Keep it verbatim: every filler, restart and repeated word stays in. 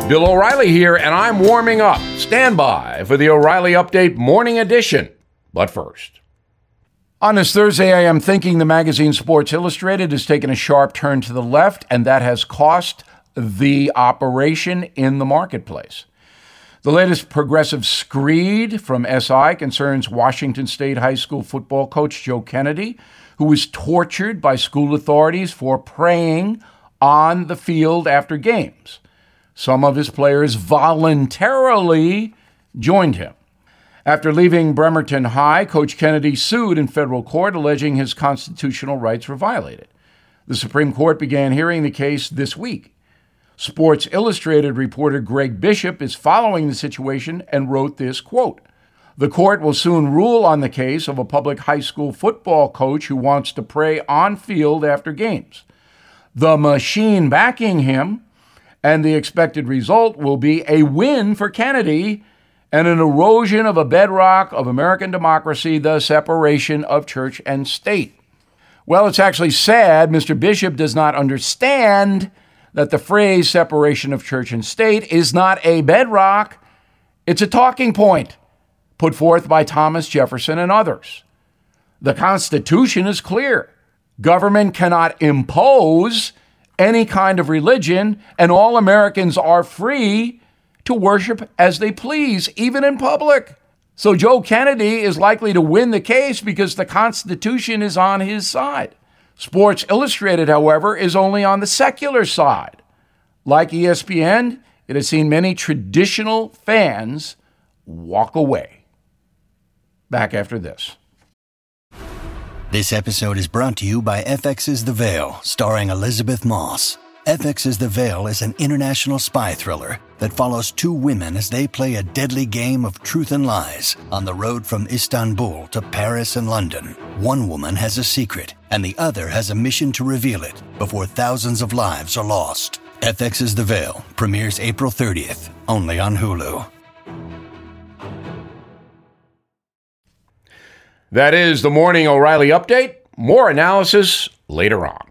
Bill O'Reilly here, and I'm warming up. Stand by for the O'Reilly Update Morning Edition. But first, on this Thursday, I am thinking the magazine Sports Illustrated has taken a sharp turn to the left, and that has cost the operation in the marketplace. The latest progressive screed from S I concerns Washington State High School football coach Joe Kennedy, who was tortured by school authorities for praying on the field after games. Some of his players voluntarily joined him. After leaving Bremerton High, Coach Kennedy sued in federal court, alleging his constitutional rights were violated. The Supreme Court began hearing the case this week. Sports Illustrated reporter Greg Bishop is following the situation and wrote this, quote, "The court will soon rule on the case of a public high school football coach who wants to pray on field after games. The machine backing him, and the expected result will be a win for Kennedy and an erosion of a bedrock of American democracy, the separation of church and state." Well, it's actually sad Mister Bishop does not understand that the phrase separation of church and state is not a bedrock. It's a talking point put forth by Thomas Jefferson and others. The Constitution is clear. Government cannot impose any kind of religion, and all Americans are free to worship as they please, even in public. So Joe Kennedy is likely to win the case because the Constitution is on his side. Sports Illustrated, however, is only on the secular side. Like E S P N, it has seen many traditional fans walk away. Back after this. This episode is brought to you by F X's The Veil, starring Elizabeth Moss. F X's The Veil is an international spy thriller that follows two women as they play a deadly game of truth and lies on the road from Istanbul to Paris and London. One woman has a secret, and the other has a mission to reveal it before thousands of lives are lost. F X's The Veil premieres April thirtieth, only on Hulu. That is the Morning O'Reilly Update. More analysis later on.